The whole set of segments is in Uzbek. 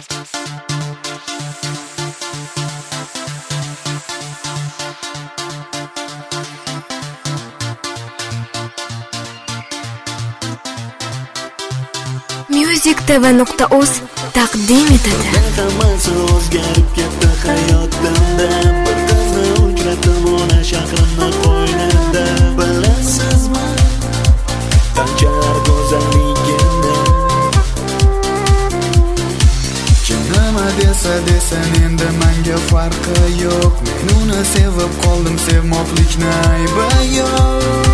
musictv.uz taqdim etadi. Hammasi o'zgarib ketdi hayotimda. Bir qizni uchratdim ona shahrimni qo'ynida. Bilasizmi? Qanchalar go'zalligimni. Kim nima desa desin endi menga farqi yo'q. Men uni sevib qoldim, sevmoqlikni aybi yo'q.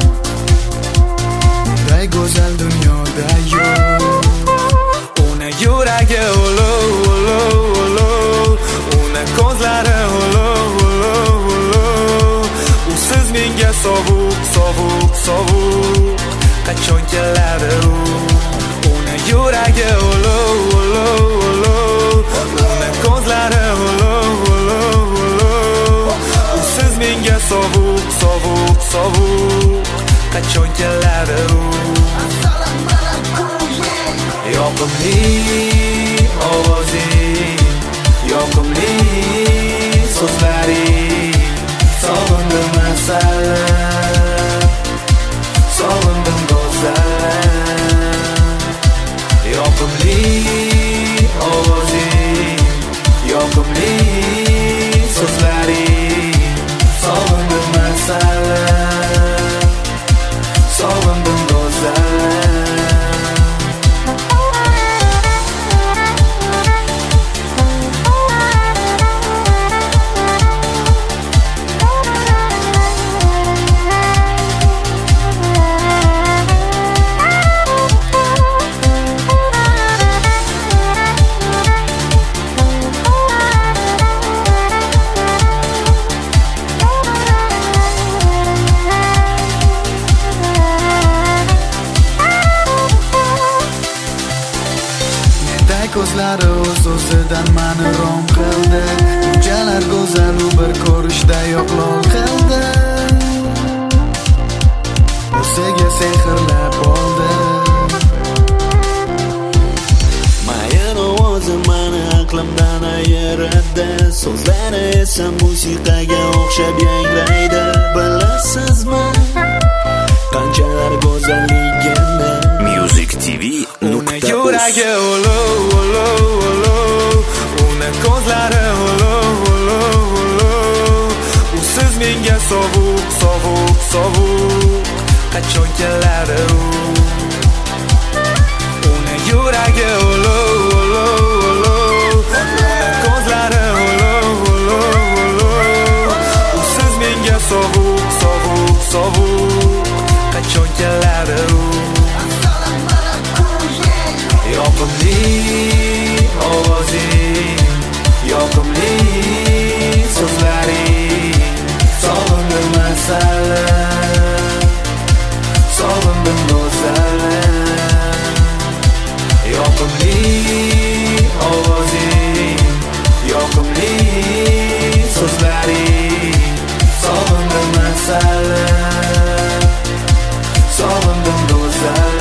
Bunday go'zal dunyoda yo'q. Yuragi ulov, ulov, ulov, uni ko'zlari ulov, ulov, ulov. Usiz menga sovuq, sovuq, sovuq. Qachon keladi u? Uni yuragi ulov, ulov, ulov, uni ko'zlari ulov, ulov, ulov. Usiz menga sovuq, sovuq, sovuq. Qachon keladi u? Yoqimli ovozing, yoqimli so'zlaring, sog'indim masalan, sog'indim go'zal. Yoqimli ovozing, yoqimli so'zlaring, sog'indim masalan, sog'indim go'zal. Ko'zlari o'z-o'zidan meni rom qildi. Unchalar go'zal u bir ko'rishda yo'qlol qildi. O'ziga sehrlab oldi. Mayin ovozi meni aqlimdan ayiradi. So'zlari esa musiqaga o'xshab yangraydi. Bilasizmi? Qanchalar go'zalligimni. musictv.uz. Yuragi ulov, ulov, ulov, uni ko'zlari ulov, ulov, ulov. Usiz menga sovuq, sovuq, sovuq. Qachon keladi u? Uni yuragi ulov, ulov, ulov, uni ko'zlari ulov, ulov, ulov. Usiz menga sovuq, sovuq, sovuq. Qachon keladi u? Yoqimli ovozing, yoqimli so'zlaring, sog'indim masalan, sog'indim go'zal. Yoqimli ovozing, yoqimli so'zlaring, sog'indim masalan, sog'indim go'zal.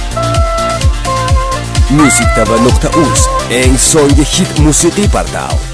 musictv.uz eng so'nggi hit musiqiy portal.